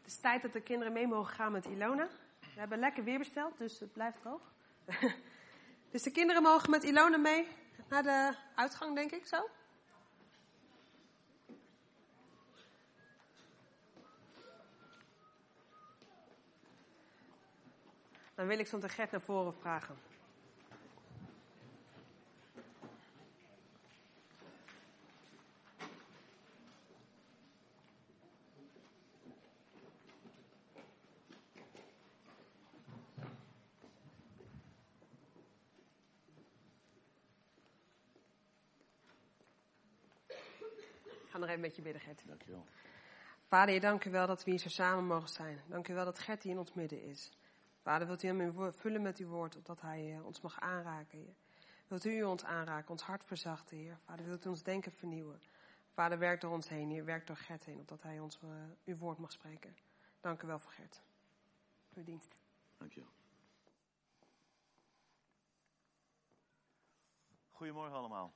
Het is tijd dat de kinderen mee mogen gaan met Ilona. We hebben lekker weer besteld, dus het blijft droog. Dus de kinderen mogen met Ilona mee naar de uitgang, denk ik, zo. Dan wil ik zo de Gert naar voren vragen. Ik ga nog even met je bidden, Gert. Dankjewel. Vader, je dank u wel dat we hier zo samen mogen zijn. Dank u wel dat Gert hier in ons midden is. Vader, wilt u hem vullen met uw woord, opdat hij ons mag aanraken, Heer. Wilt u ons aanraken, ons hart verzachten, Heer. Vader, wilt u ons denken vernieuwen. Vader, werk door ons heen, Heer. Werk door Gert heen, opdat hij ons uw woord mag spreken. Dank u wel voor Gert. Voor uw dienst. Dankjewel. Goedemorgen allemaal.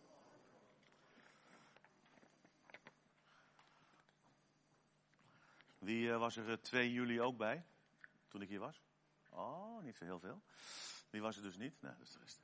Wie was er 2 juli ook bij, toen ik hier was? Oh, niet zo heel veel. Wie was er dus niet? Nee, dat is de rest.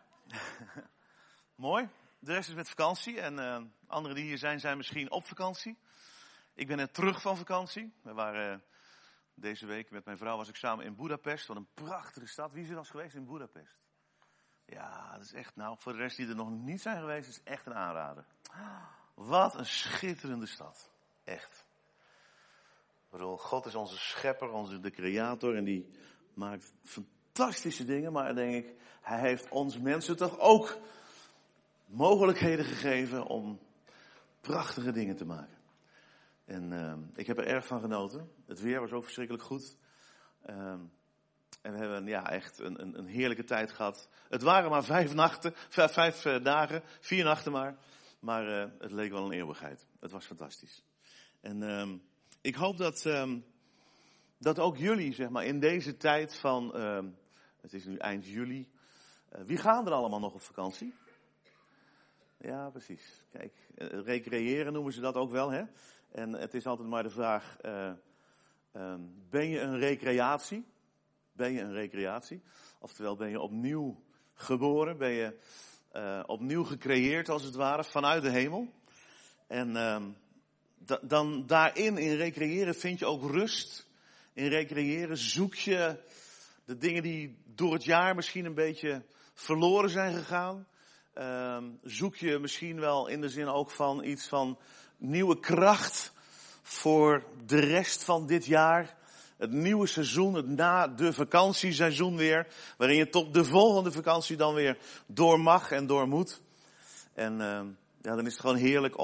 Mooi. De rest is met vakantie en anderen die hier zijn misschien op vakantie. Ik ben net terug van vakantie. We waren deze week met mijn vrouw was ik samen in Budapest. Wat een prachtige stad. Wie is er al eens geweest in Budapest? Ja, dat is echt, nou, voor de rest die er nog niet zijn geweest, is het echt een aanrader. Wat een schitterende stad. Echt. Ik bedoel, God is onze schepper, de creator en die maakt fantastische dingen. Maar dan denk ik, hij heeft ons mensen toch ook mogelijkheden gegeven om prachtige dingen te maken. En ik heb er erg van genoten. Het weer was ook verschrikkelijk goed. En we hebben echt een heerlijke tijd gehad. Het waren maar 5 dagen, 4 nachten maar. Maar het leek wel een eeuwigheid. Het was fantastisch. En ik hoop dat ook jullie, zeg maar, in deze tijd van, het is nu eind juli. Wie gaan er allemaal nog op vakantie? Ja, precies. Kijk, recreëren noemen ze dat ook wel, hè? En het is altijd maar de vraag, ben je een recreatie? Ben je een recreatie? Oftewel, ben je opnieuw geboren? Ben je opnieuw gecreëerd, als het ware, vanuit de hemel? En dan daarin, in recreëren, vind je ook rust. In recreëren zoek je de dingen die door het jaar misschien een beetje verloren zijn gegaan. Zoek je misschien wel in de zin ook van iets van nieuwe kracht voor de rest van dit jaar. Het nieuwe seizoen, het na de vakantieseizoen weer. Waarin je tot de volgende vakantie dan weer door mag en door moet. En dan is het gewoon heerlijk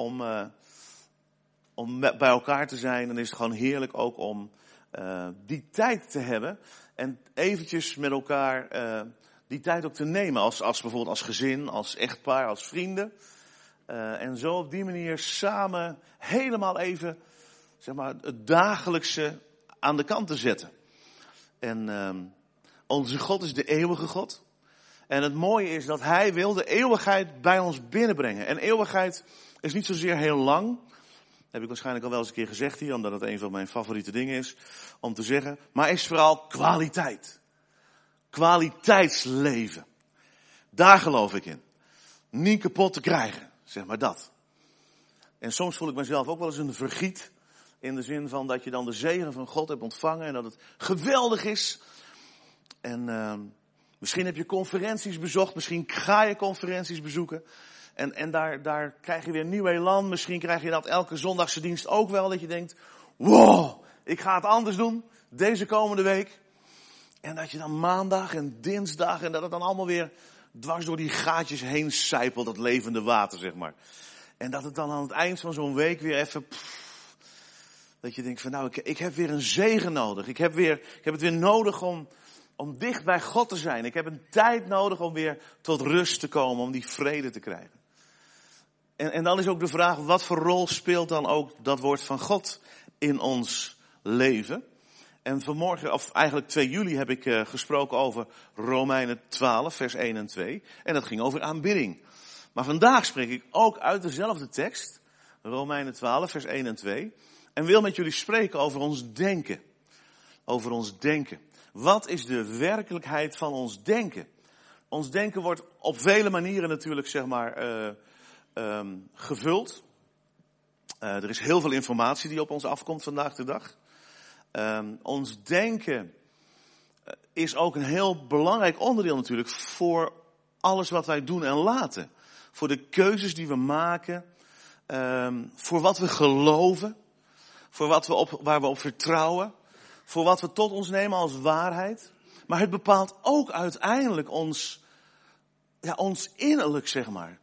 om bij elkaar te zijn. Dan is het gewoon heerlijk ook om die tijd te hebben. En eventjes met elkaar die tijd ook te nemen. Als bijvoorbeeld als gezin, als echtpaar, als vrienden. En zo op die manier samen helemaal even, zeg maar, het dagelijkse aan de kant te zetten. En onze God is de eeuwige God. En het mooie is dat Hij wil de eeuwigheid bij ons binnenbrengen. En eeuwigheid is niet zozeer heel lang. Dat heb ik waarschijnlijk al wel eens een keer gezegd hier, omdat het een van mijn favoriete dingen is om te zeggen. Maar is vooral kwaliteit. Kwaliteitsleven. Daar geloof ik in. Niet kapot te krijgen, zeg maar dat. En soms voel ik mezelf ook wel eens een vergiet. In de zin van dat je dan de zegen van God hebt ontvangen en dat het geweldig is. En misschien heb je conferenties bezocht, misschien ga je conferenties bezoeken. En daar krijg je weer nieuw elan. Misschien krijg je dat elke zondagse dienst ook wel. Dat je denkt, wow, ik ga het anders doen deze komende week. En dat je dan maandag en dinsdag en dat het dan allemaal weer dwars door die gaatjes heen sijpelt. Dat levende water, zeg maar. En dat het dan aan het eind van zo'n week weer even, dat je denkt van nou, ik heb weer een zegen nodig. Ik heb het weer nodig om dicht bij God te zijn. Ik heb een tijd nodig om weer tot rust te komen, om die vrede te krijgen. En dan is ook de vraag, wat voor rol speelt dan ook dat woord van God in ons leven? En vanmorgen, of eigenlijk 2 juli, heb ik gesproken over Romeinen 12, vers 1 en 2. En dat ging over aanbidding. Maar vandaag spreek ik ook uit dezelfde tekst, Romeinen 12, vers 1 en 2, En wil met jullie spreken over ons denken. Over ons denken. Wat is de werkelijkheid van ons denken? Ons denken wordt op vele manieren natuurlijk, gevuld. Er is heel veel informatie die op ons afkomt vandaag de dag. Ons denken is ook een heel belangrijk onderdeel natuurlijk voor alles wat wij doen en laten. Voor de keuzes die we maken. Voor wat we geloven. Voor waar we op vertrouwen. Voor wat we tot ons nemen als waarheid. Maar het bepaalt ook uiteindelijk ons innerlijk, zeg maar.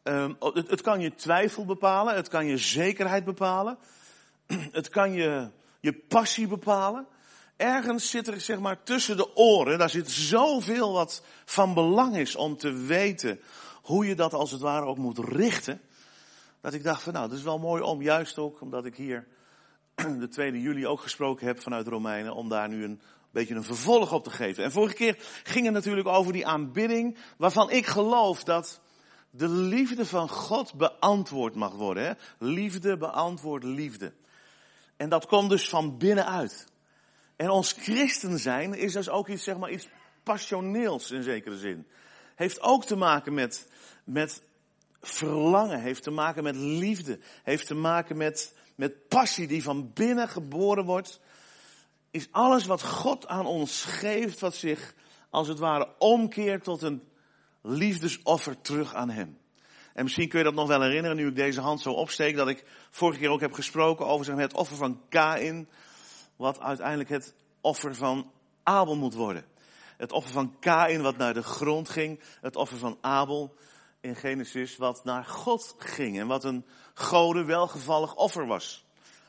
Het kan je twijfel bepalen. Het kan je zekerheid bepalen. Het kan je passie bepalen. Ergens zit er, zeg maar, tussen de oren. Daar zit zoveel wat van belang is om te weten hoe je dat als het ware ook moet richten. Dat ik dacht van dat is wel mooi om, juist ook omdat ik hier de 2 juli ook gesproken heb vanuit Romeinen, om daar nu een beetje een vervolg op te geven. En vorige keer ging het natuurlijk over die aanbidding, waarvan ik geloof dat de liefde van God beantwoord mag worden. Hè? Liefde beantwoordt liefde. En dat komt dus van binnenuit. En ons christen zijn is dus ook iets, zeg maar, iets passioneels in zekere zin. Heeft ook te maken met verlangen, heeft te maken met liefde, heeft te maken met passie die van binnen geboren wordt. Is alles wat God aan ons geeft, wat zich als het ware omkeert tot een liefdesoffer terug aan hem. En misschien kun je dat nog wel herinneren, nu ik deze hand zo opsteek, dat ik vorige keer ook heb gesproken over het offer van Kaïn, wat uiteindelijk het offer van Abel moet worden. Het offer van Kaïn wat naar de grond ging, het offer van Abel in Genesis wat naar God ging en wat een Gode welgevallig offer was.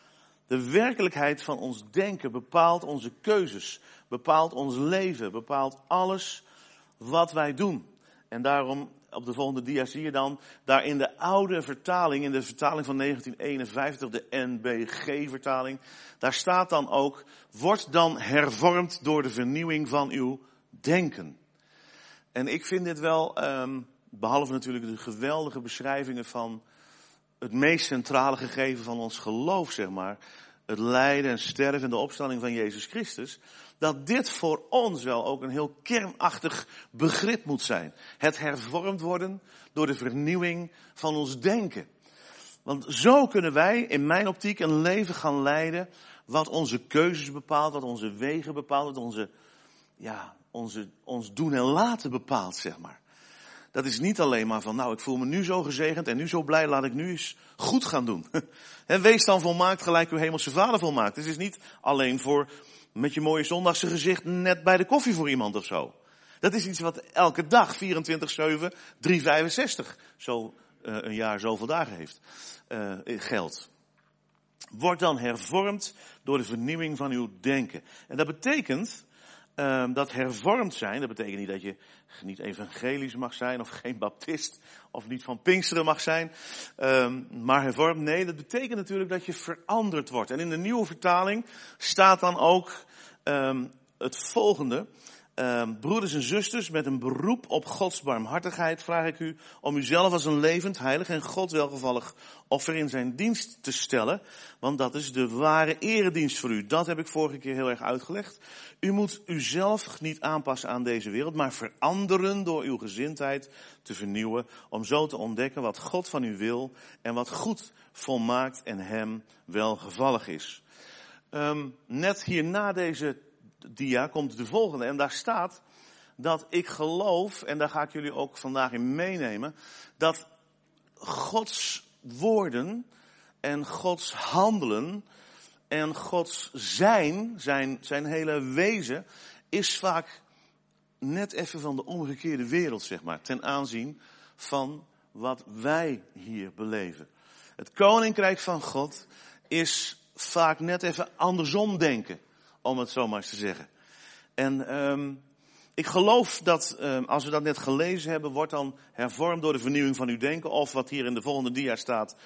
De werkelijkheid van ons denken bepaalt onze keuzes, bepaalt ons leven, bepaalt alles wat wij doen. En daarom, op de volgende dia zie je dan, daar in de oude vertaling, in de vertaling van 1951, de NBG-vertaling, daar staat dan ook, wordt dan hervormd door de vernieuwing van uw denken. En ik vind dit wel, behalve natuurlijk de geweldige beschrijvingen van het meest centrale gegeven van ons geloof, zeg maar, het lijden en sterven en de opstanding van Jezus Christus, dat dit voor ons wel ook een heel kernachtig begrip moet zijn. Het hervormd worden door de vernieuwing van ons denken. Want zo kunnen wij in mijn optiek een leven gaan leiden wat onze keuzes bepaalt, wat onze wegen bepaalt, wat ons doen en laten bepaalt, zeg maar. Dat is niet alleen maar van, ik voel me nu zo gezegend en nu zo blij, laat ik nu eens goed gaan doen. En wees dan volmaakt gelijk uw hemelse Vader volmaakt. Het is niet alleen voor met je mooie zondagse gezicht net bij de koffie voor iemand of zo. Dat is iets wat elke dag, 24/7, 365, zo een jaar zoveel dagen heeft, geldt. Word dan hervormd door de vernieuwing van uw denken. En dat betekent dat hervormd zijn, dat betekent niet dat je niet evangelisch mag zijn of geen baptist of niet van Pinksteren mag zijn. Maar hervormd, nee, dat betekent natuurlijk dat je veranderd wordt. En in de nieuwe vertaling staat dan ook het volgende. Broeders en zusters, met een beroep op Gods barmhartigheid vraag ik u om uzelf als een levend, heilig en God welgevallig offer in zijn dienst te stellen. Want dat is de ware eredienst voor u. Dat heb ik vorige keer heel erg uitgelegd. U moet uzelf niet aanpassen aan deze wereld, maar veranderen door uw gezindheid te vernieuwen. Om zo te ontdekken wat God van u wil en wat goed, volmaakt en hem welgevallig is. Net hierna deze dia komt de volgende en daar staat dat ik geloof, en daar ga ik jullie ook vandaag in meenemen, dat Gods woorden en Gods handelen en Gods zijn hele wezen is vaak net even van de omgekeerde wereld, zeg maar, ten aanzien van wat wij hier beleven. Het koninkrijk van God is vaak net even andersom denken, om het zo maar eens te zeggen. En ik geloof dat, als we dat net gelezen hebben, wordt dan hervormd door de vernieuwing van uw denken. Of wat hier in de volgende dia staat,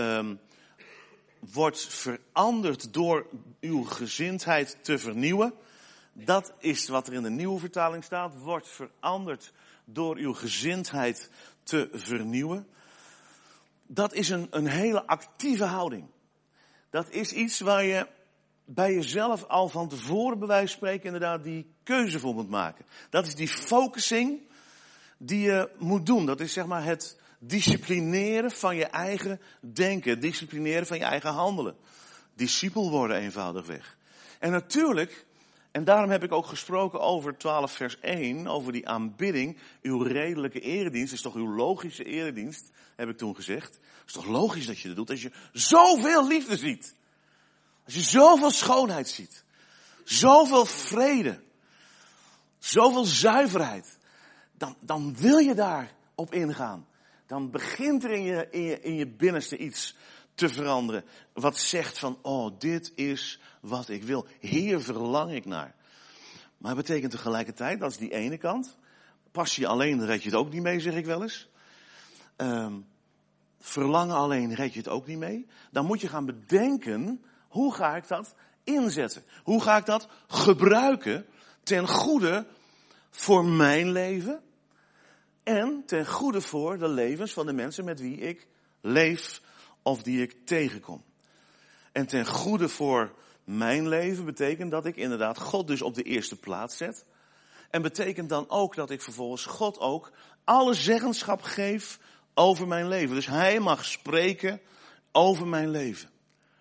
wordt veranderd door uw gezindheid te vernieuwen. Dat is wat er in de nieuwe vertaling staat. Wordt veranderd door uw gezindheid te vernieuwen. Dat is een hele actieve houding. dat is iets waar je bij jezelf al van tevoren bij wijze van spreken inderdaad die keuze voor moet maken. Dat is die focusing die je moet doen. Dat is zeg maar het disciplineren van je eigen denken. Het disciplineren van je eigen handelen. Discipel worden eenvoudigweg. En natuurlijk, en daarom heb ik ook gesproken over 12 vers 1, over die aanbidding. Uw redelijke eredienst, is toch uw logische eredienst, heb ik toen gezegd. Het is toch logisch dat je dat doet als je zoveel liefde ziet. Als je zoveel schoonheid ziet. Zoveel vrede. Zoveel zuiverheid. Dan wil je daar op ingaan. Dan begint er in je binnenste iets te veranderen. Wat zegt van, oh, dit is wat ik wil. Hier verlang ik naar. Maar het betekent tegelijkertijd, dat is die ene kant. Pas je alleen, dan red je het ook niet mee, zeg ik wel eens. Verlangen alleen, red je het ook niet mee. Dan moet je gaan bedenken, hoe ga ik dat inzetten? Hoe ga ik dat gebruiken ten goede voor mijn leven? En ten goede voor de levens van de mensen met wie ik leef of die ik tegenkom. En ten goede voor mijn leven betekent dat ik inderdaad God dus op de eerste plaats zet. En betekent dan ook dat ik vervolgens God ook alle zeggenschap geef over mijn leven. Dus hij mag spreken over mijn leven.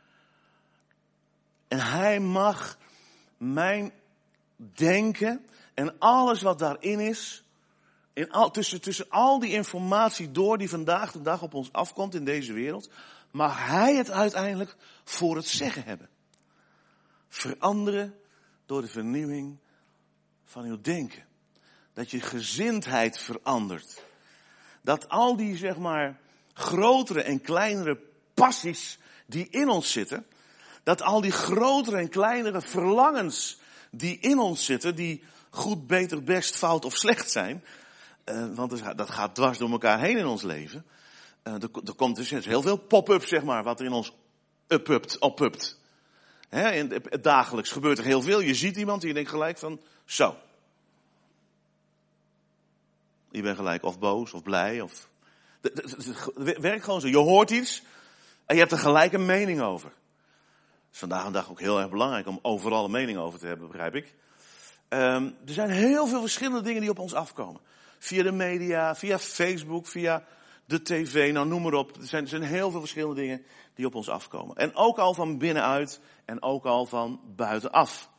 En hij mag mijn denken en alles wat daarin is, tussen al die informatie door die vandaag de dag op ons afkomt in deze wereld, mag hij het uiteindelijk voor het zeggen hebben. Veranderen door de vernieuwing van uw denken. Dat je gezindheid verandert. Dat al die, zeg maar, grotere en kleinere passies die in ons zitten, dat al die grotere en kleinere verlangens die in ons zitten, die goed, beter, best, fout of slecht zijn, want dat gaat dwars door elkaar heen in ons leven. Er komt dus heel veel pop-up, zeg maar, wat er in ons oppupt. In het dagelijks gebeurt er heel veel. Je ziet iemand en je denkt gelijk van, zo. Je bent gelijk of boos of blij of... Het werkt gewoon zo. Je hoort iets en je hebt er gelijk een mening over. Het is vandaag de dag ook heel erg belangrijk om overal een mening over te hebben, begrijp ik. Er zijn heel veel verschillende dingen die op ons afkomen. Via de media, via Facebook, via de tv, nou noem maar op. Er zijn heel veel verschillende dingen die op ons afkomen. En ook al van binnenuit en ook al van buitenaf.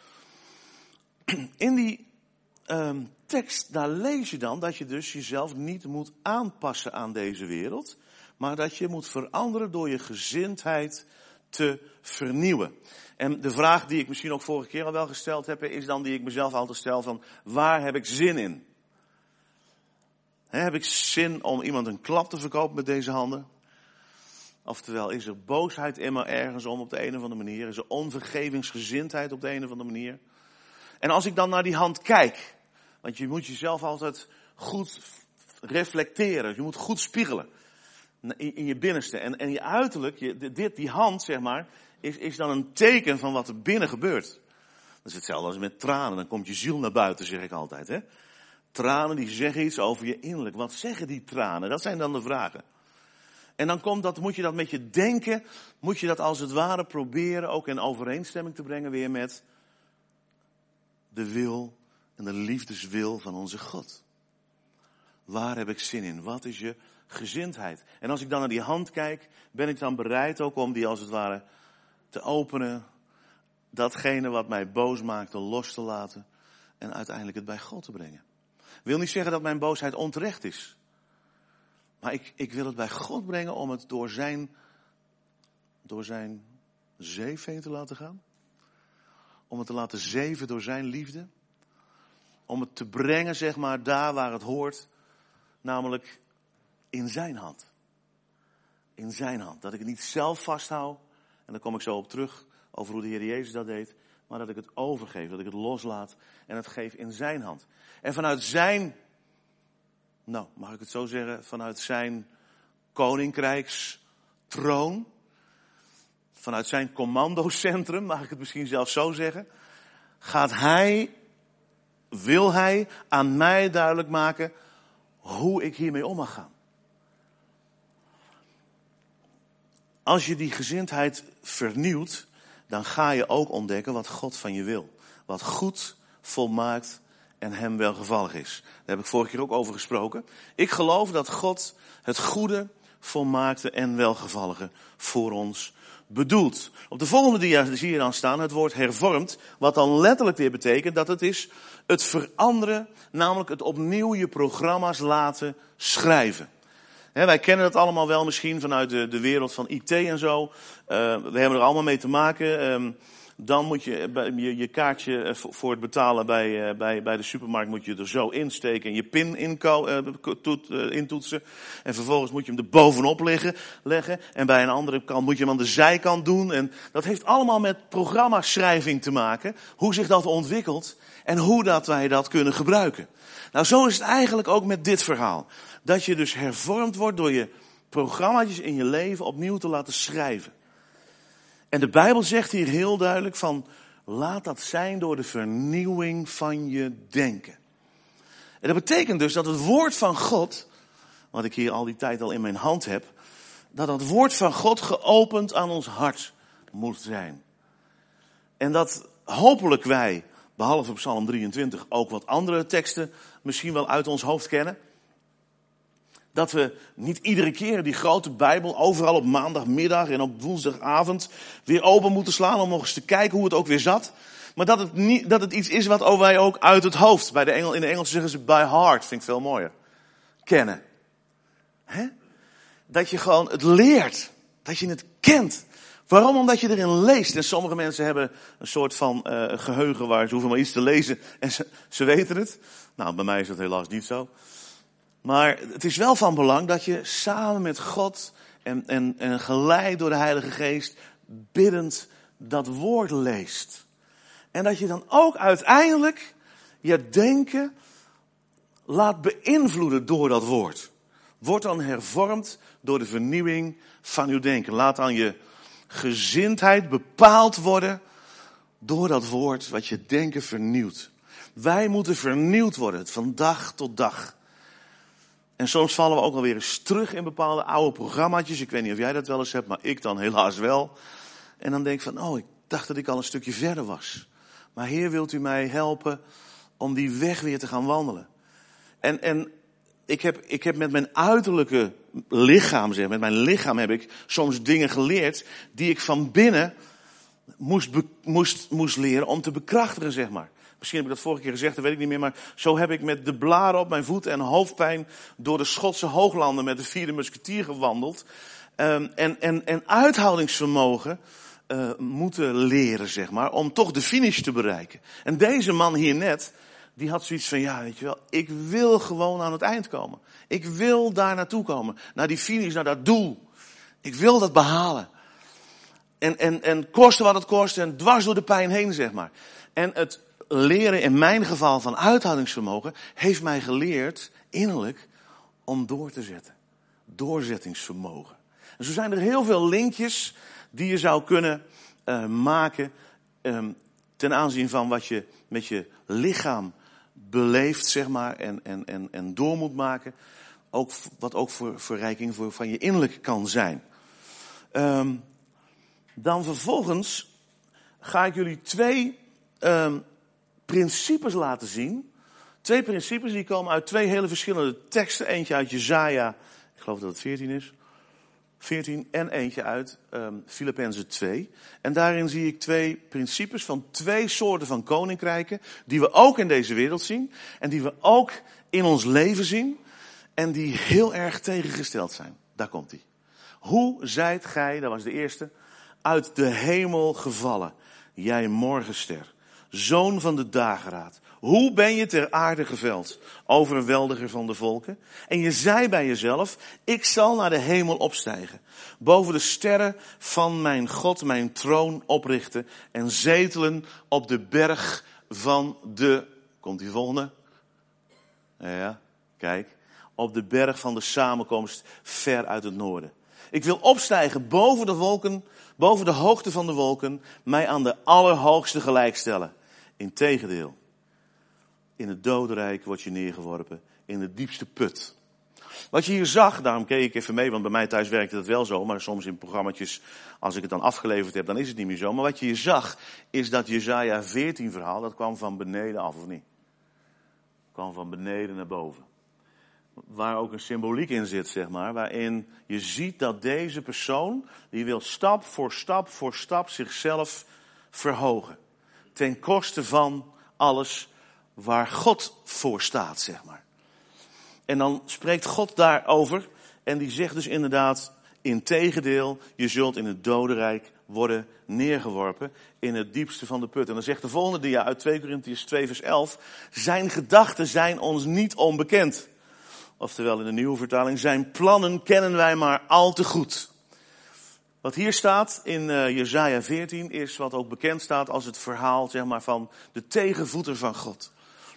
In die tekst, daar lees je dan dat je dus jezelf niet moet aanpassen aan deze wereld. Maar dat je moet veranderen door je gezindheid te vernieuwen. En de vraag die ik misschien ook vorige keer al wel gesteld heb, is dan die ik mezelf altijd stel van, waar heb ik zin in? Heb ik zin om iemand een klap te verkopen met deze handen? Oftewel, is er boosheid in me ergens om op de een of andere manier? Is er onvergevingsgezindheid op de een of andere manier? En als ik dan naar die hand kijk, want je moet jezelf altijd goed reflecteren, je moet goed spiegelen in je binnenste. En je uiterlijk, die hand zeg maar, is dan een teken van wat er binnen gebeurt. Dat is hetzelfde als met tranen, dan komt je ziel naar buiten, zeg ik altijd. Hè? Tranen die zeggen iets over je innerlijk. Wat zeggen die tranen? Dat zijn dan de vragen. En dan moet je dat met je denken, moet je dat als het ware proberen ook in overeenstemming te brengen weer met de wil en de liefdeswil van onze God. Waar heb ik zin in? Wat is je gezindheid? En als ik dan naar die hand kijk, ben ik dan bereid ook om die als het ware te openen. Datgene wat mij boos maakte los te laten en uiteindelijk het bij God te brengen. Ik wil niet zeggen dat mijn boosheid onterecht is. Maar ik wil het bij God brengen om het door zijn zeef heen te laten gaan. Om het te laten zeven door zijn liefde. Om het te brengen, zeg maar, daar waar het hoort. Namelijk in zijn hand. In zijn hand. Dat ik het niet zelf vasthoud. En daar kom ik zo op terug over hoe de Heer Jezus dat deed. Maar dat ik het overgeef, dat ik het loslaat en het geef in zijn hand. En vanuit zijn, mag ik het zo zeggen, vanuit zijn koninkrijkstroon, vanuit zijn commandocentrum, mag ik het misschien zelfs zo zeggen, wil hij aan mij duidelijk maken hoe ik hiermee om mag gaan. als je die gezindheid vernieuwt, dan ga je ook ontdekken wat God van je wil. Wat goed, volmaakt en hem welgevallig is. Daar heb ik vorige keer ook over gesproken. Ik geloof dat God het goede, volmaakte en welgevallige voor ons bedoelt. Op de volgende dia zie je dan staan het woord hervormd, wat dan letterlijk weer betekent dat het is het veranderen, namelijk het opnieuw je programma's laten schrijven. Wij kennen dat allemaal wel misschien vanuit de wereld van IT en zo. We hebben er allemaal mee te maken. Dan moet je kaartje voor het betalen bij de supermarkt moet je er zo insteken en je pin intoetsen. En vervolgens moet je hem er bovenop leggen. En bij een andere kant moet je hem aan de zijkant doen. En dat heeft allemaal met programmaschrijving te maken. Hoe zich dat ontwikkelt en hoe dat wij dat kunnen gebruiken. Nou, zo is het eigenlijk ook met dit verhaal. Dat je dus hervormd wordt door je programma's in je leven opnieuw te laten schrijven. En de Bijbel zegt hier heel duidelijk van, laat dat zijn door de vernieuwing van je denken. En dat betekent dus dat het woord van God, wat ik hier al die tijd al in mijn hand heb, dat het woord van God geopend aan ons hart moet zijn. En dat hopelijk wij, behalve Psalm 23, ook wat andere teksten misschien wel uit ons hoofd kennen. Dat we niet iedere keer die grote Bijbel overal op maandagmiddag en op woensdagavond weer open moeten slaan om nog eens te kijken hoe het ook weer zat. Maar dat het iets is wat wij ook uit het hoofd, in de Engels zeggen ze by heart, vind ik veel mooier, kennen. Dat je gewoon het leert, dat je het kent. Waarom? Omdat je erin leest. En sommige mensen hebben een soort van geheugen waar ze hoeven maar iets te lezen en ze weten het. Nou, bij mij is dat helaas niet zo. Maar het is wel van belang dat je samen met God en geleid door de Heilige Geest biddend dat woord leest. En dat je dan ook uiteindelijk je denken laat beïnvloeden door dat woord. Word dan hervormd door de vernieuwing van uw denken. Laat dan je gezindheid bepaald worden door dat woord wat je denken vernieuwt. Wij moeten vernieuwd worden van dag tot dag. En soms vallen we ook alweer eens terug in bepaalde oude programmaatjes. Ik weet niet of jij dat wel eens hebt, maar ik dan helaas wel. En dan denk ik van, ik dacht dat ik al een stukje verder was. Maar Heer, wilt u mij helpen om die weg weer te gaan wandelen? En ik heb met mijn uiterlijke lichaam, met mijn lichaam heb ik soms dingen geleerd die ik van binnen moest leren om te bekrachtigen, zeg maar. Misschien heb ik dat vorige keer gezegd, dat weet ik niet meer. Maar zo heb ik met de blaren op mijn voeten en hoofdpijn door de Schotse hooglanden met de vierde musketier gewandeld. En uithoudingsvermogen moeten leren, zeg maar, om toch de finish te bereiken. En deze man hier net, die had zoiets van, ja, weet je wel, ik wil gewoon aan het eind komen. Ik wil daar naartoe komen. Naar die finish, naar dat doel. Ik wil dat behalen. En koste wat het kost en dwars door de pijn heen, zeg maar. En het leren in mijn geval van uithoudingsvermogen heeft mij geleerd, innerlijk, om door te zetten. Doorzettingsvermogen. En zo zijn er heel veel linkjes die je zou kunnen maken ten aanzien van wat je met je lichaam beleeft, zeg maar, en door moet maken. Ook, wat ook voor verrijking van je innerlijk kan zijn. Dan vervolgens ga ik jullie twee principes laten zien. Twee principes die komen uit twee hele verschillende teksten. Eentje uit Jesaja, ik geloof dat het 14 is. 14 en eentje uit Filippenzen 2. En daarin zie ik twee principes van twee soorten van koninkrijken. Die we ook in deze wereld zien. En die we ook in ons leven zien. En die heel erg tegengesteld zijn. Daar komt ie. Hoe zijt gij, dat was de eerste, uit de hemel gevallen, jij morgenster, zoon van de dageraad. Hoe ben je ter aarde geveld, overweldiger van de volken? En je zei bij jezelf, ik zal naar de hemel opstijgen, boven de sterren van mijn God mijn troon oprichten en zetelen op de berg van de, komt die volgende? Ja, kijk, op de berg van de samenkomst ver uit het noorden. Ik wil opstijgen boven de wolken, boven de hoogte van de wolken, mij aan de Allerhoogste gelijkstellen. Integendeel, in het dodenrijk word je neergeworpen, in de diepste put. Wat je hier zag, daarom keek ik even mee, want bij mij thuis werkte dat wel zo. Maar soms in programma's, als ik het dan afgeleverd heb, dan is het niet meer zo. Maar wat je hier zag, is dat Jesaja 14 verhaal, dat kwam van beneden af, of niet? Het kwam van beneden naar boven. Waar ook een symboliek in zit, zeg maar. Waarin je ziet dat deze persoon, die wil stap voor stap zichzelf verhogen. Ten koste van alles waar God voor staat, zeg maar. En dan spreekt God daarover. En die zegt dus inderdaad, integendeel, je zult in het dodenrijk worden neergeworpen. In het diepste van de put. En dan zegt de volgende dia uit 2 Korintiërs 2 vers 11. Zijn gedachten zijn ons niet onbekend. Oftewel in de nieuwe vertaling, zijn plannen kennen wij maar al te goed. Wat hier staat in Jesaja 14 is wat ook bekend staat als het verhaal, zeg maar, van de tegenvoeter van God.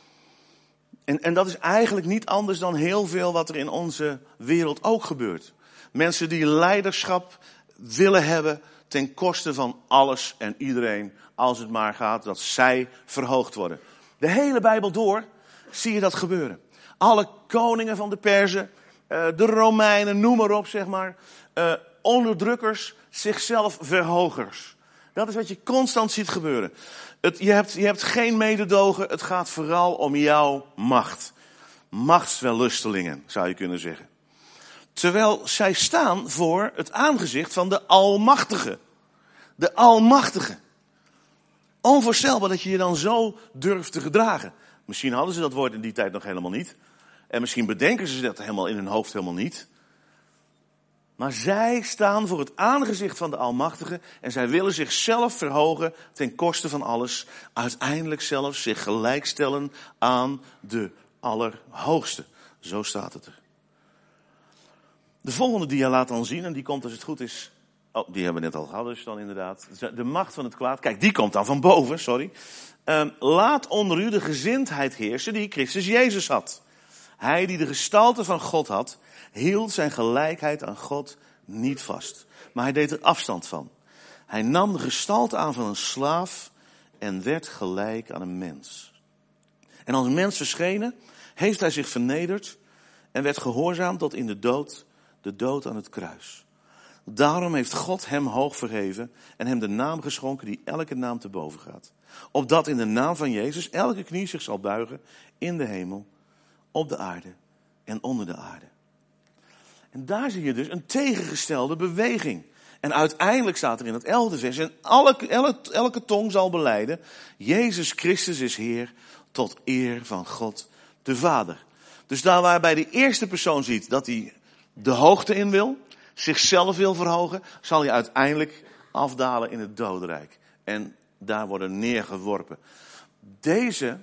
En dat is eigenlijk niet anders dan heel veel wat er in onze wereld ook gebeurt. Mensen die leiderschap willen hebben ten koste van alles en iedereen, als het maar gaat dat zij verhoogd worden. De hele Bijbel door zie je dat gebeuren. Alle koningen van de Perzen, de Romeinen, noem maar op, zeg maar. Onderdrukkers, zichzelf verhogers. Dat is wat je constant ziet gebeuren. Je hebt geen mededogen, het gaat vooral om jouw macht. Machtswellustelingen, zou je kunnen zeggen. Terwijl zij staan voor het aangezicht van de Almachtige. De Almachtige. Onvoorstelbaar dat je je dan zo durft te gedragen. Misschien hadden ze dat woord in die tijd nog helemaal niet. En misschien bedenken ze dat helemaal in hun hoofd helemaal niet. Maar zij staan voor het aangezicht van de Almachtige. En zij willen zichzelf verhogen ten koste van alles. Uiteindelijk zelfs zich gelijkstellen aan de Allerhoogste. Zo staat het er. De volgende dia laat dan zien, en die komt als het goed is. Oh, die hebben we net al gehad dus dan inderdaad. De macht van het kwaad. Kijk, die komt dan van boven, sorry. Laat onder u de gezindheid heersen die Christus Jezus had. Hij die de gestalte van God had, hield zijn gelijkheid aan God niet vast. Maar hij deed er afstand van. Hij nam de gestalte aan van een slaaf en werd gelijk aan een mens. En als mens verschenen, heeft hij zich vernederd en werd gehoorzaam tot in de dood aan het kruis. Daarom heeft God hem hoog verheven en hem de naam geschonken die elke naam te boven gaat. Opdat in de naam van Jezus elke knie zich zal buigen in de hemel, op de aarde en onder de aarde. En daar zie je dus een tegengestelde beweging. En uiteindelijk staat er in het 11e vers, en elke tong zal belijden, Jezus Christus is Heer tot eer van God de Vader. Dus daar waar bij de eerste persoon ziet dat hij de hoogte in wil, zichzelf wil verhogen, zal hij uiteindelijk afdalen in het dodenrijk. En daar worden neergeworpen. Deze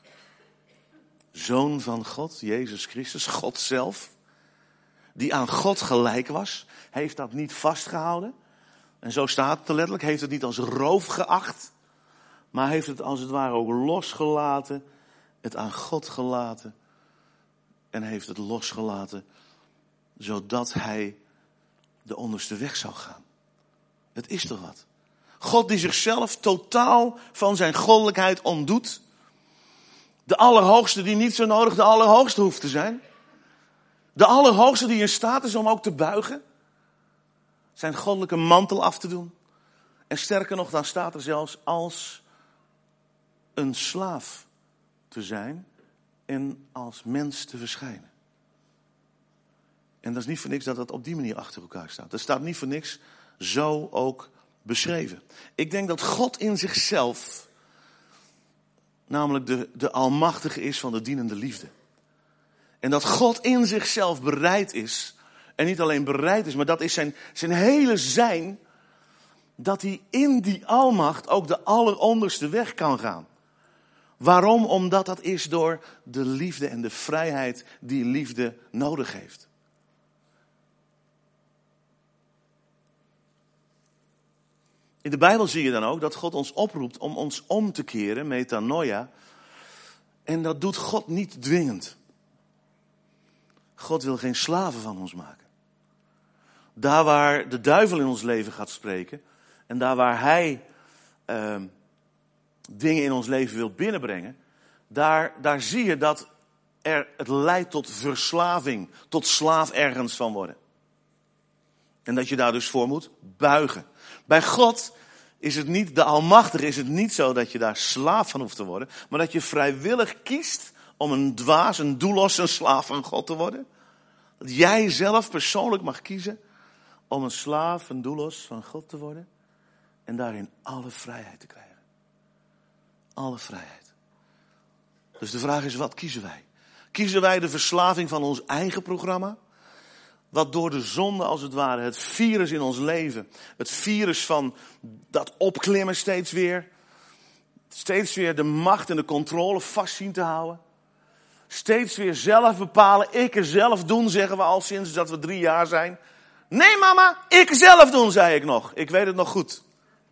Zoon van God, Jezus Christus, God zelf, die aan God gelijk was, heeft dat niet vastgehouden. En zo staat het letterlijk, heeft het niet als roof geacht, maar heeft het als het ware ook losgelaten, het aan God gelaten en heeft het losgelaten, zodat hij de onderste weg zou gaan. Het is toch wat? God die zichzelf totaal van zijn goddelijkheid ontdoet. De Allerhoogste die niet zo nodig de Allerhoogste hoeft te zijn. De Allerhoogste die in staat is om ook te buigen. Zijn goddelijke mantel af te doen. En sterker nog, dan staat er zelfs als een slaaf te zijn en als mens te verschijnen. En dat is niet voor niks dat dat op die manier achter elkaar staat. Dat staat niet voor niks zo ook beschreven. Ik denk dat God in zichzelf namelijk de Almachtige is van de dienende liefde. En dat God in zichzelf bereid is, en niet alleen bereid is, maar dat is zijn hele zijn, dat hij in die almacht ook de alleronderste weg kan gaan. Waarom? Omdat dat is door de liefde en de vrijheid die liefde nodig heeft. In de Bijbel zie je dan ook dat God ons oproept om ons om te keren, metanoia. En dat doet God niet dwingend. God wil geen slaven van ons maken. Daar waar de duivel in ons leven gaat spreken, en daar waar hij dingen in ons leven wil binnenbrengen, daar zie je dat het leidt tot verslaving, tot slaaf ergens van worden. En dat je daar dus voor moet buigen. Bij God is het niet, de Almachtige, is het niet zo dat je daar slaaf van hoeft te worden, maar dat je vrijwillig kiest om een dwaas, een doelloos, een slaaf van God te worden. Dat jij zelf persoonlijk mag kiezen om een slaaf, een doelloos van God te worden en daarin alle vrijheid te krijgen. Alle vrijheid. Dus de vraag is, wat kiezen wij? Kiezen wij de verslaving van ons eigen programma? Wat door de zonde als het ware, het virus in ons leven, het virus van dat opklimmen steeds weer de macht en de controle vast zien te houden. Steeds weer zelf bepalen, ik er zelf doen, zeggen we al sinds dat we 3 jaar zijn. Nee mama, ik zelf doen, zei ik nog. Ik weet het nog goed.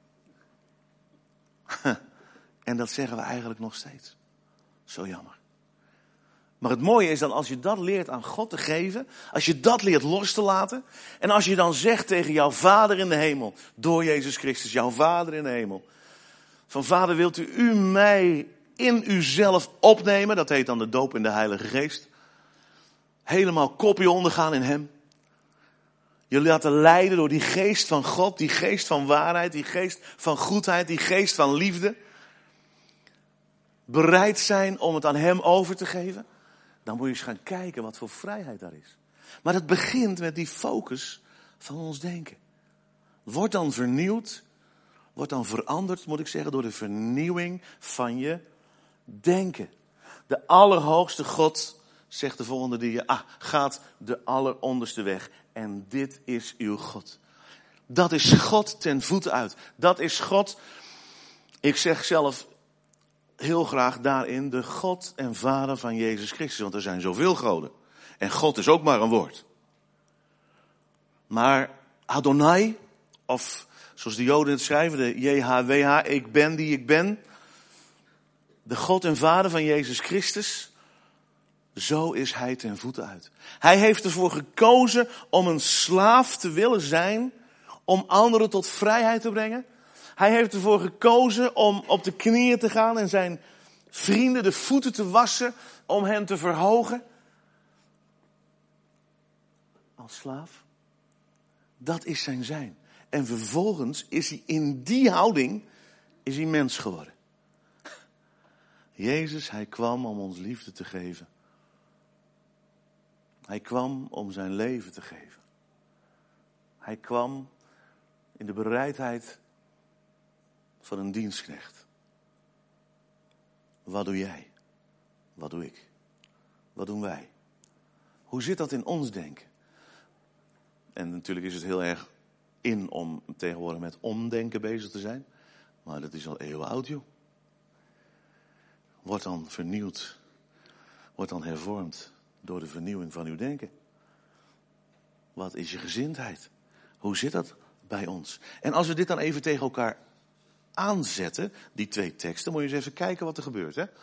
En dat zeggen we eigenlijk nog steeds. Zo jammer. Maar het mooie is dan als je dat leert aan God te geven, als je dat leert los te laten, en als je dan zegt tegen jouw Vader in de hemel, door Jezus Christus, jouw Vader in de hemel, van Vader, wilt u mij in uzelf opnemen, dat heet dan de doop in de Heilige Geest, helemaal kopje ondergaan in hem. Je laten leiden door die geest van God, die geest van waarheid, die geest van goedheid, die geest van liefde. Bereid zijn om het aan hem over te geven. Dan moet je eens gaan kijken wat voor vrijheid daar is. Maar het begint met die focus van ons denken. Word dan vernieuwd, word dan veranderd, moet ik zeggen, door de vernieuwing van je denken. De Allerhoogste God, zegt de volgende die gaat de alleronderste weg. En dit is uw God. Dat is God ten voeten uit. Dat is God, ik zeg zelf heel graag daarin, de God en Vader van Jezus Christus. Want er zijn zoveel goden. En God is ook maar een woord. Maar Adonai, of zoals de Joden het schrijven, de JHWH, ik ben die ik ben. De God en Vader van Jezus Christus, zo is hij ten voeten uit. Hij heeft ervoor gekozen om een slaaf te willen zijn, om anderen tot vrijheid te brengen. Hij heeft ervoor gekozen om op de knieën te gaan en zijn vrienden de voeten te wassen, om hen te verhogen. Als slaaf. Dat is zijn zijn. En vervolgens is hij in die houding, is hij mens geworden. Jezus, hij kwam om ons liefde te geven. Hij kwam om zijn leven te geven. Hij kwam in de bereidheid van een dienstknecht. Wat doe jij? Wat doe ik? Wat doen wij? Hoe zit dat in ons denken? En natuurlijk is het heel erg in om tegenwoordig met omdenken bezig te zijn. Maar dat is al eeuwen oud, joh. Word dan vernieuwd. Word dan hervormd door de vernieuwing van uw denken. Wat is je gezindheid? Hoe zit dat bij ons? En als we dit dan even tegen elkaar aanzetten, die 2 teksten, moet je eens even kijken wat er gebeurt. Hè?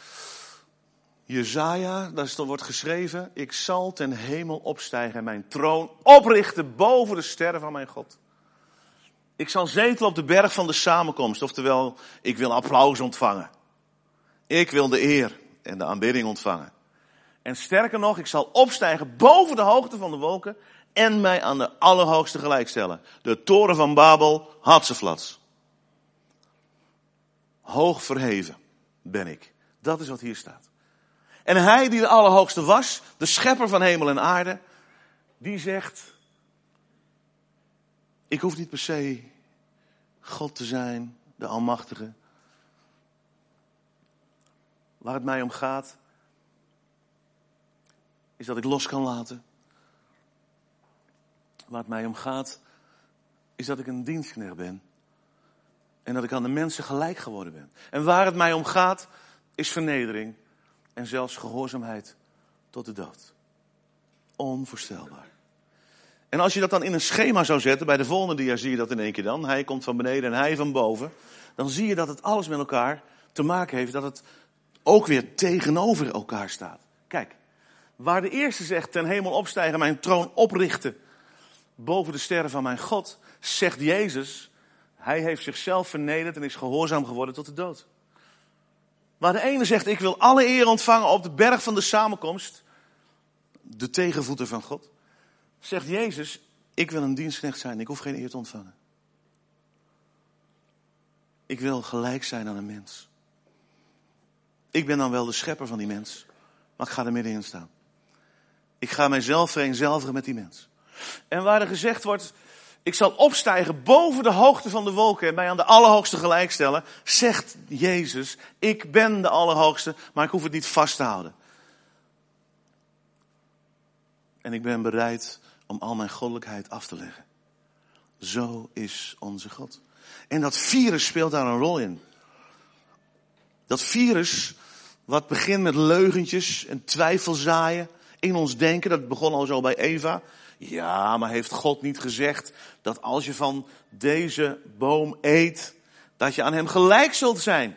Jesaja, daar wordt geschreven, ik zal ten hemel opstijgen en mijn troon oprichten boven de sterren van mijn God. Ik zal zetelen op de berg van de samenkomst, oftewel, ik wil applaus ontvangen. Ik wil de eer en de aanbidding ontvangen. En sterker nog, ik zal opstijgen boven de hoogte van de wolken en mij aan de Allerhoogste gelijkstellen. De toren van Babel, Hatseflats. Hoog verheven ben ik. Dat is wat hier staat. En hij die de Allerhoogste was, de schepper van hemel en aarde, die zegt, ik hoef niet per se God te zijn, de Almachtige. Waar het mij om gaat, is dat ik los kan laten. Waar het mij om gaat, is dat ik een dienstknecht ben. En dat ik aan de mensen gelijk geworden ben. En waar het mij om gaat, is vernedering. En zelfs gehoorzaamheid tot de dood. Onvoorstelbaar. En als je dat dan in een schema zou zetten, bij de volgende dia zie je dat in één keer dan. Hij komt van beneden en hij van boven. Dan zie je dat het alles met elkaar te maken heeft. Dat het ook weer tegenover elkaar staat. Kijk, waar de eerste zegt, ten hemel opstijgen, mijn troon oprichten boven de sterren van mijn God, zegt Jezus, hij heeft zichzelf vernederd en is gehoorzaam geworden tot de dood. Waar de ene zegt, ik wil alle eer ontvangen op de berg van de samenkomst. De tegenvoeter van God. Zegt Jezus, ik wil een dienstknecht zijn, ik hoef geen eer te ontvangen. Ik wil gelijk zijn aan een mens. Ik ben dan wel de schepper van die mens, maar ik ga er middenin staan. Ik ga mijzelf vereenzelvigen met die mens. En waar er gezegd wordt, ik zal opstijgen boven de hoogte van de wolken en mij aan de Allerhoogste gelijkstellen, zegt Jezus, ik ben de Allerhoogste, maar ik hoef het niet vast te houden. En ik ben bereid om al mijn goddelijkheid af te leggen. Zo is onze God. En dat virus speelt daar een rol in. Dat virus, wat begint met leugentjes en twijfel zaaien in ons denken, dat begon al zo bij Eva. Ja, maar heeft God niet gezegd dat als je van deze boom eet, dat je aan hem gelijk zult zijn?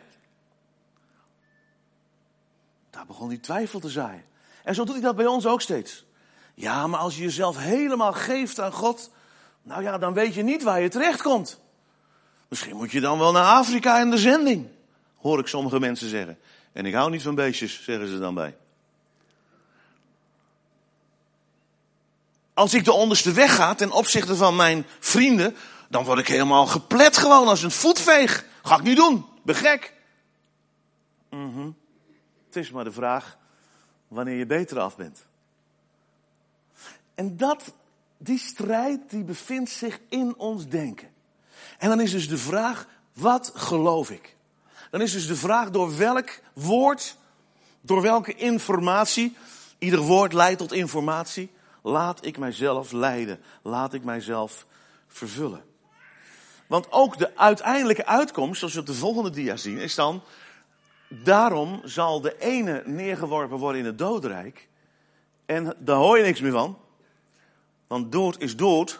Daar begon die twijfel te zaaien. En zo doet hij dat bij ons ook steeds. Ja, maar als je jezelf helemaal geeft aan God, nou ja, dan weet je niet waar je terecht komt. Misschien moet je dan wel naar Afrika in de zending, hoor ik sommige mensen zeggen. En ik hou niet van beestjes, zeggen ze dan bij. Als ik de onderste weg ga ten opzichte van mijn vrienden, dan word ik helemaal geplet gewoon als een voetveeg. Ga ik niet doen, ben gek. Het is maar de vraag wanneer je beter af bent. En die strijd die bevindt zich in ons denken. En dan is dus de vraag, wat geloof ik? Dan is dus de vraag door welk woord, door welke informatie, ieder woord leidt tot informatie, laat ik mijzelf leiden, laat ik mijzelf vervullen. Want ook de uiteindelijke uitkomst, zoals we op de volgende dia zien, is dan, daarom zal de ene neergeworpen worden in het dodenrijk en daar hoor je niks meer van. Want dood is dood.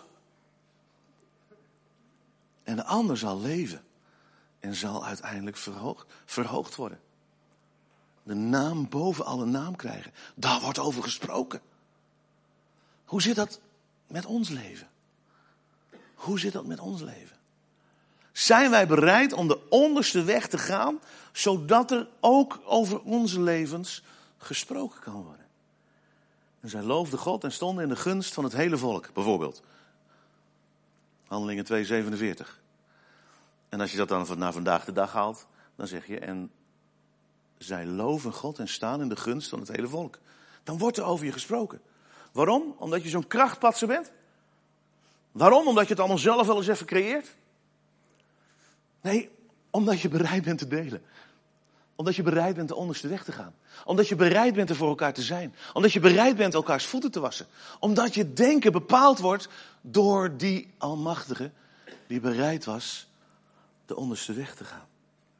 En de ander zal leven. En zal uiteindelijk verhoogd worden. De naam boven alle naam krijgen. Daar wordt over gesproken. Hoe zit dat met ons leven? Hoe zit dat met ons leven? Zijn wij bereid om de onderste weg te gaan, zodat er ook over onze levens gesproken kan worden? En zij loofden God en stonden in de gunst van het hele volk, bijvoorbeeld. Handelingen 2:47. En als je dat dan naar vandaag de dag haalt, dan zeg je, en zij loven God en staan in de gunst van het hele volk. Dan wordt er over je gesproken. Waarom? Omdat je zo'n krachtpatser bent? Waarom? Omdat je het allemaal zelf wel eens even creëert? Nee, omdat je bereid bent te delen. Omdat je bereid bent de onderste weg te gaan. Omdat je bereid bent er voor elkaar te zijn. Omdat je bereid bent elkaars voeten te wassen. Omdat je denken bepaald wordt door die Almachtige die bereid was de onderste weg te gaan.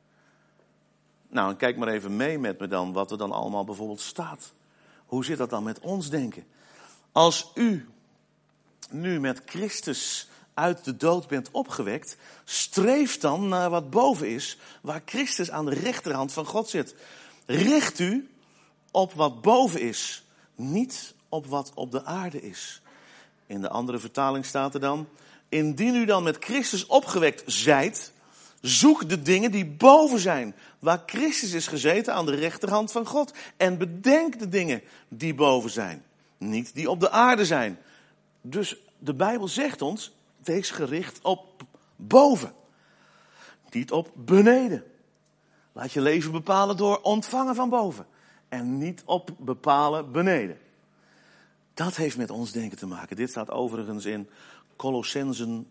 Nou, en kijk maar even mee met me dan wat er dan allemaal bijvoorbeeld staat. Hoe zit dat dan met ons denken? Als u nu met Christus uit de dood bent opgewekt, streef dan naar wat boven is, waar Christus aan de rechterhand van God zit. Richt u op wat boven is, niet op wat op de aarde is. In de andere vertaling staat er dan, indien u dan met Christus opgewekt zijt, zoek de dingen die boven zijn, waar Christus is gezeten aan de rechterhand van God. En bedenk de dingen die boven zijn, niet die op de aarde zijn. Dus de Bijbel zegt ons, wees gericht op boven, niet op beneden. Laat je leven bepalen door ontvangen van boven en niet op bepalen beneden. Dat heeft met ons denken te maken. Dit staat overigens in Colossenzen.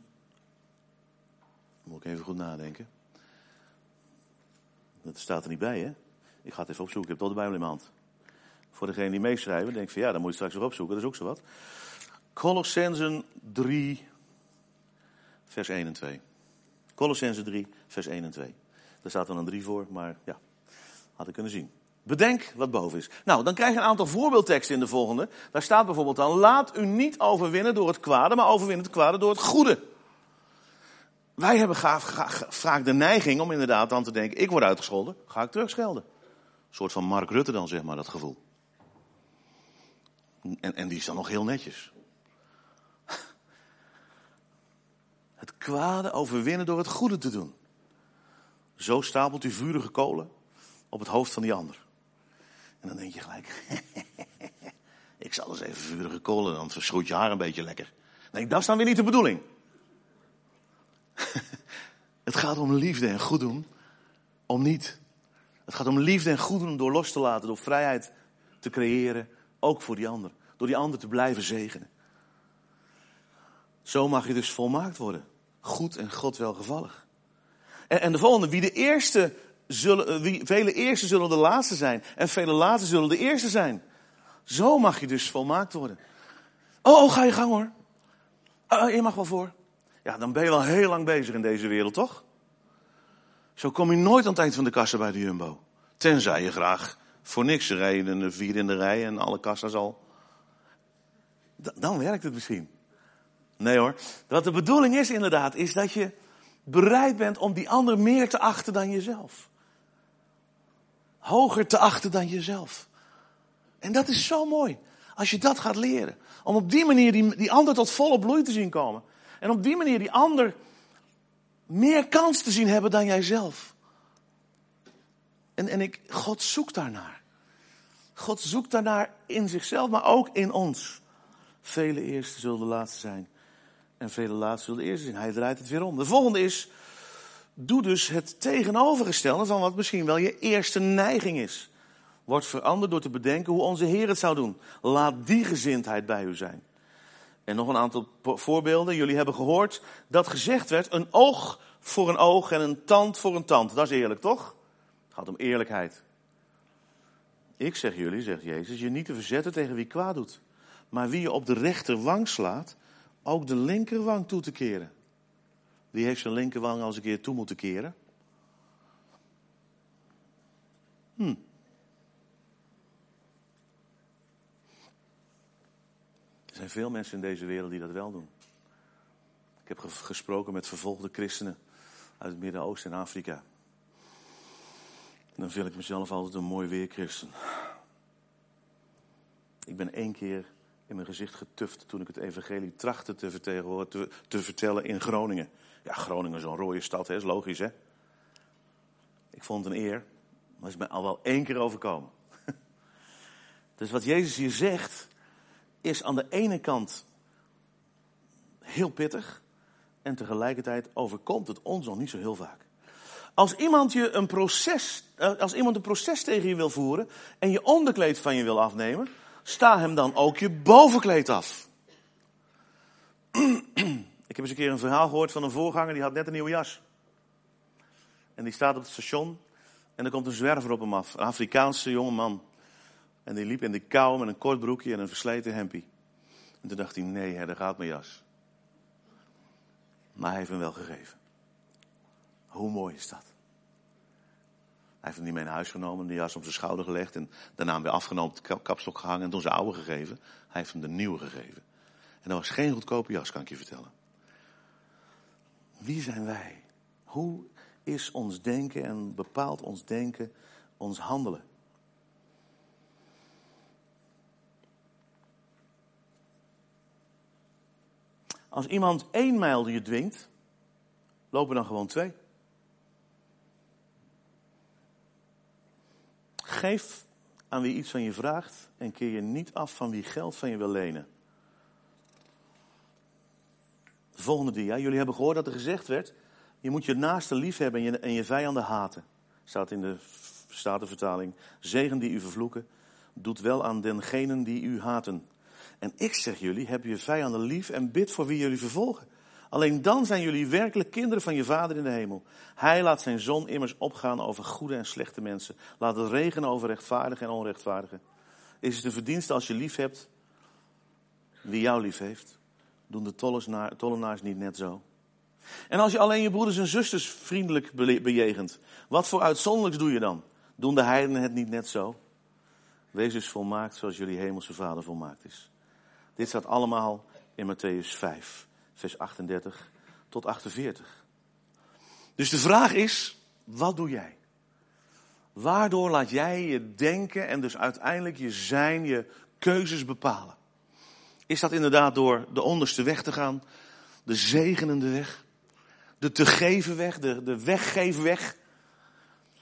Moet ik even goed nadenken. Dat staat er niet bij, hè? Ik ga het even opzoeken. Ik heb toch de Bijbel in mijn hand. Voor degene die meeschrijven, denk ik van ja, dan moet je straks weer opzoeken. Dat is ook zo wat. Colossenzen 3, vers 1 en 2. Colossenzen 3, vers 1 en 2. Daar staat dan een 3 voor, maar ja, had ik kunnen zien. Bedenk wat boven is. Nou, dan krijg je een aantal voorbeeldteksten in de volgende. Daar staat bijvoorbeeld dan, laat u niet overwinnen door het kwade, maar overwin het kwade door het goede. Wij hebben vaak de neiging om inderdaad dan te denken, ik word uitgescholden, ga ik terugschelden. Een soort van Mark Rutte dan, zeg maar, dat gevoel. En die is dan nog heel netjes. Het kwade overwinnen door het goede te doen. Zo stapelt u vurige kolen op het hoofd van die ander. En dan denk je gelijk, ik zal eens even vurige kolen, dan verschroeit je haar een beetje lekker. Nee, dat is dan weer niet de bedoeling. Het gaat om liefde en goed doen, om niet. Het gaat om liefde en goed doen door los te laten, door vrijheid te creëren, ook voor die ander. Door die ander te blijven zegenen. Zo mag je dus volmaakt worden. Goed en God welgevallig. En de volgende, vele eersten zullen de laatste zijn. En vele laatste zullen de eerste zijn. Zo mag je dus volmaakt worden. Oh, ga je gang hoor. Je mag wel voor. Ja, dan ben je wel heel lang bezig in deze wereld, toch? Zo kom je nooit aan het eind van de kassa bij de Jumbo. Tenzij je graag voor niks rijden, 4 in de rij en alle kassa's al. Dan werkt het misschien. Nee hoor. Wat de bedoeling is inderdaad, is dat je bereid bent om die ander meer te achten dan jezelf. Hoger te achten dan jezelf. En dat is zo mooi. Als je dat gaat leren. Om op die manier die ander tot volle bloei te zien komen. En op die manier die ander meer kans te zien hebben dan jijzelf. God zoekt daarnaar. God zoekt daarnaar in zichzelf, maar ook in ons. Vele eersten zullen de laatste zijn. En vele laatste zullen de eerste zijn. Hij draait het weer om. De volgende is, doe dus het tegenovergestelde van wat misschien wel je eerste neiging is. Word veranderd door te bedenken hoe onze Heer het zou doen. Laat die gezindheid bij u zijn. En nog een aantal voorbeelden. Jullie hebben gehoord dat gezegd werd, een oog voor een oog en een tand voor een tand. Dat is eerlijk, toch? Het gaat om eerlijkheid. Ik zeg jullie, zegt Jezus, je niet te verzetten tegen wie kwaad doet. Maar wie je op de rechterwang slaat, ook de linkerwang toe te keren. Wie heeft zijn linkerwang al eens een keer toe moeten keren? Er zijn veel mensen in deze wereld die dat wel doen. Ik heb gesproken met vervolgde christenen uit het Midden-Oosten en Afrika. En dan vind ik mezelf altijd een mooi weerchristen. Ik ben 1 keer in mijn gezicht getuft toen ik het evangelie trachtte te vertellen in Groningen. Ja, Groningen is zo'n rode stad, hè, is logisch, hè. Ik vond het een eer, maar het is mij al wel 1 keer overkomen. Dus wat Jezus hier zegt, is aan de ene kant heel pittig en tegelijkertijd overkomt het ons nog niet zo heel vaak. Als iemand een proces tegen je wil voeren en je onderkleed van je wil afnemen, sta hem dan ook je bovenkleed af. Ik heb eens een keer een verhaal gehoord van een voorganger, die had net een nieuwe jas. En die staat op het station en er komt een zwerver op hem af, een Afrikaanse jonge man. En die liep in de kou met een kort broekje en een versleten hempie. En toen dacht hij, nee, daar gaat mijn jas. Maar hij heeft hem wel gegeven. Hoe mooi is dat? Hij heeft hem niet mee naar huis genomen, de jas op zijn schouder gelegd en daarna weer afgenomen, op de kapstok gehangen en toen zijn oude gegeven. Hij heeft hem de nieuwe gegeven. En dat was geen goedkope jas, kan ik je vertellen. Wie zijn wij? Hoe is ons denken en bepaalt ons denken ons handelen? Als iemand 1 mijl je dwingt, lopen dan gewoon 2. Geef aan wie iets van je vraagt en keer je niet af van wie geld van je wil lenen. De volgende dia. Jullie hebben gehoord dat er gezegd werd, je moet je naaste lief hebben en je vijanden haten. Staat in de Statenvertaling. Zegen die u vervloeken, doet wel aan dengenen die u haten. En ik zeg jullie, heb je vijanden lief en bid voor wie jullie vervolgen. Alleen dan zijn jullie werkelijk kinderen van je Vader in de hemel. Hij laat zijn zon immers opgaan over goede en slechte mensen. Laat het regenen over rechtvaardigen en onrechtvaardigen. Is het een verdienste als je lief hebt wie jou lief heeft? Doen de tollenaars niet net zo? En als je alleen je broeders en zusters vriendelijk bejegent, wat voor uitzonderlijks doe je dan? Doen de heidenen het niet net zo? Wees dus volmaakt zoals jullie hemelse Vader volmaakt is. Dit staat allemaal in Mattheüs 5, vers 38 tot 48. Dus de vraag is, wat doe jij? Waardoor laat jij je denken en dus uiteindelijk je zijn, je keuzes bepalen? Is dat inderdaad door de onderste weg te gaan, de zegenende weg, de te geven weg, de weggeefweg,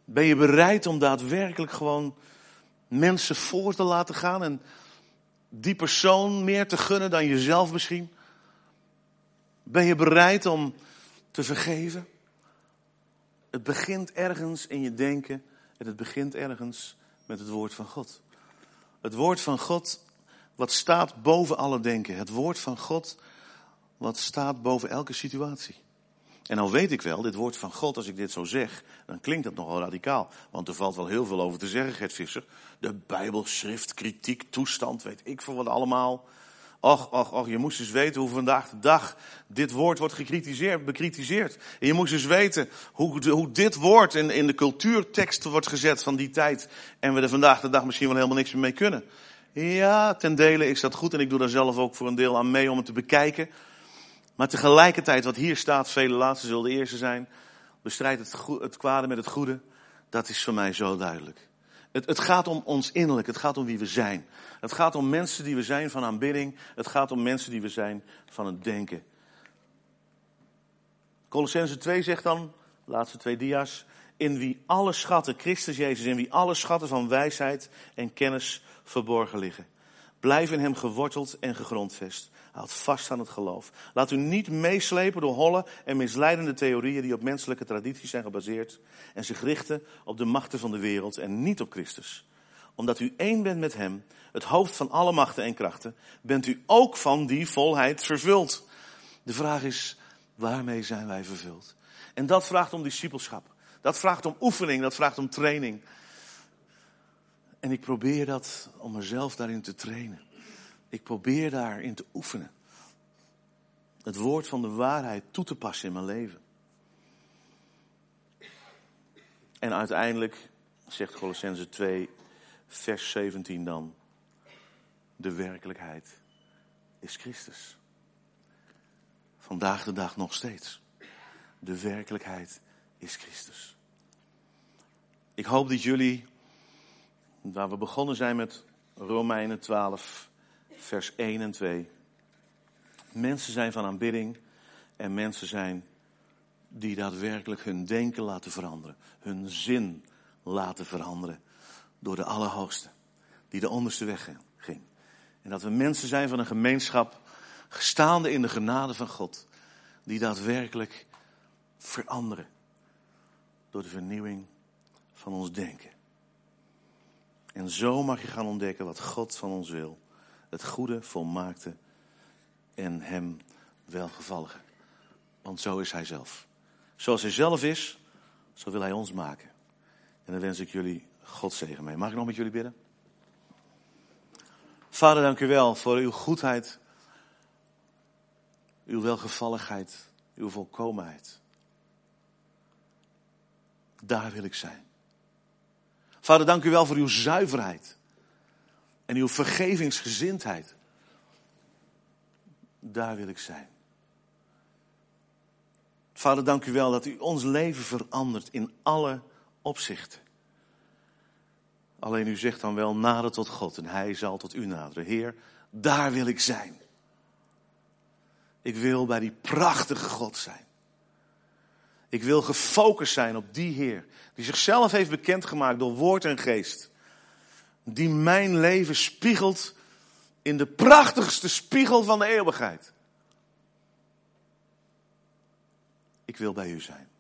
Ben je bereid om daadwerkelijk gewoon mensen voor te laten gaan en die persoon meer te gunnen dan jezelf misschien? Ben je bereid om te vergeven? Het begint ergens in je denken en het begint ergens met het woord van God. Het woord van God wat staat boven alle denken. Het woord van God wat staat boven elke situatie. En nou weet ik wel, dit woord van God, als ik dit zo zeg, dan klinkt dat nogal radicaal. Want er valt wel heel veel over te zeggen, Gert Visser. De Bijbel, schrift, kritiek, toestand, weet ik veel wat allemaal. Och, je moest eens weten hoe vandaag de dag dit woord wordt bekritiseerd. En je moest eens weten hoe dit woord in de cultuurtekst wordt gezet van die tijd. En we er vandaag de dag misschien wel helemaal niks meer mee kunnen. Ja, ten dele is dat goed en ik doe daar zelf ook voor een deel aan mee om het te bekijken. Maar tegelijkertijd, wat hier staat, vele laatste zullen de eerste zijn. Bestrijd het kwade met het goede. Dat is voor mij zo duidelijk. Het gaat om ons innerlijk, het gaat om wie we zijn. Het gaat om mensen die we zijn van aanbidding. Het gaat om mensen die we zijn van het denken. Colossenzen 2 zegt dan, de laatste 2 dia's. In wie alle schatten, Christus Jezus, in wie alle schatten van wijsheid en kennis verborgen liggen. Blijf in hem geworteld en gegrondvest. Houd vast aan het geloof. Laat u niet meeslepen door holle en misleidende theorieën die op menselijke tradities zijn gebaseerd. En zich richten op de machten van de wereld en niet op Christus. Omdat u één bent met hem, het hoofd van alle machten en krachten, bent u ook van die volheid vervuld. De vraag is, waarmee zijn wij vervuld? En dat vraagt om discipelschap. Dat vraagt om oefening, dat vraagt om training. En ik probeer dat om mezelf daarin te trainen. Ik probeer daarin te oefenen. Het woord van de waarheid toe te passen in mijn leven. En uiteindelijk, zegt Colossenzen 2, vers 17 dan. De werkelijkheid is Christus. Vandaag de dag nog steeds. De werkelijkheid is Christus. Ik hoop dat jullie, waar we begonnen zijn met Romeinen 12, vers 1 en 2. Mensen zijn van aanbidding en mensen zijn die daadwerkelijk hun denken laten veranderen. Hun zin laten veranderen door de Allerhoogste, die de onderste weg ging. En dat we mensen zijn van een gemeenschap, gestaande in de genade van God, die daadwerkelijk veranderen door de vernieuwing van ons denken. En zo mag je gaan ontdekken wat God van ons wil. Het goede, volmaakte en hem welgevallige. Want zo is hij zelf. Zoals hij zelf is, zo wil hij ons maken. En dan wens ik jullie Gods zegen mee. Mag ik nog met jullie bidden? Vader, dank u wel voor uw goedheid, uw welgevalligheid, uw volkomenheid. Daar wil ik zijn. Vader, dank u wel voor uw zuiverheid en uw vergevingsgezindheid. Daar wil ik zijn. Vader, dank u wel dat u ons leven verandert in alle opzichten. Alleen u zegt dan wel, nader tot God en hij zal tot u naderen. Heer, daar wil ik zijn. Ik wil bij die prachtige God zijn. Ik wil gefocust zijn op die Heer, die zichzelf heeft bekendgemaakt door woord en geest. Die mijn leven spiegelt in de prachtigste spiegel van de eeuwigheid. Ik wil bij u zijn.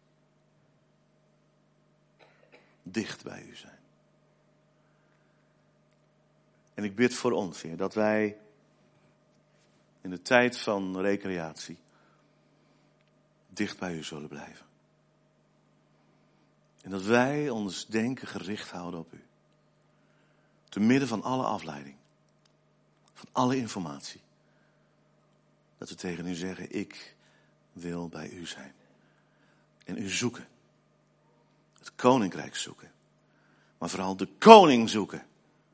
Dicht bij u zijn. En ik bid voor ons, Heer, dat wij in de tijd van recreatie dicht bij u zullen blijven. En dat wij ons denken gericht houden op u. Te midden van alle afleiding. Van alle informatie. Dat we tegen u zeggen, ik wil bij u zijn. En u zoeken. Het koninkrijk zoeken. Maar vooral de koning zoeken.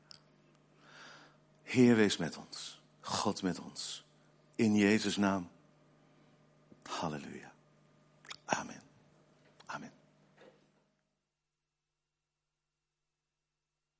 Heer, wees met ons. God met ons. In Jezus' naam. Halleluja.